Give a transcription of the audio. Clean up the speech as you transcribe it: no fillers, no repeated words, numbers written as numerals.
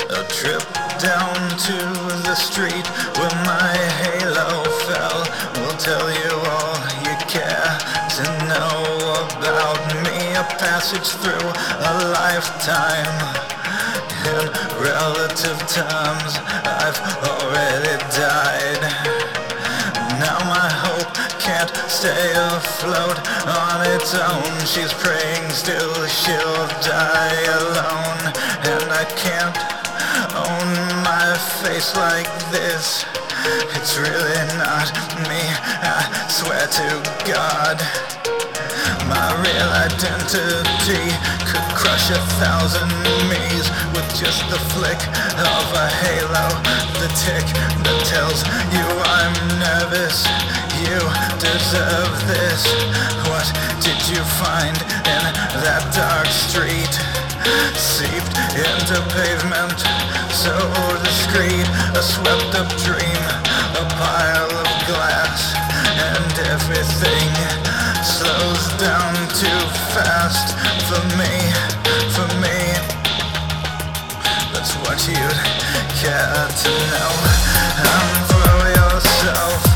A trip down to the street where my halo fell will tell you all you care to know about me. A passage through a lifetime. In relative terms, I've already died. Now my hope can't stay afloat on its own. She's praying still she'll die alone. And I can't own my face like this. It's really not me, I swear to God. My real identity could crush 1,000 me's with just the flick of a halo. The tick that tells you I'm nervous. You deserve this. What did you find in that dark street? Seeped into pavement, so discreet. A swept up dream, a pile of glass, and everything slows down too fast for me. That's what you'd care to know. Throw yourself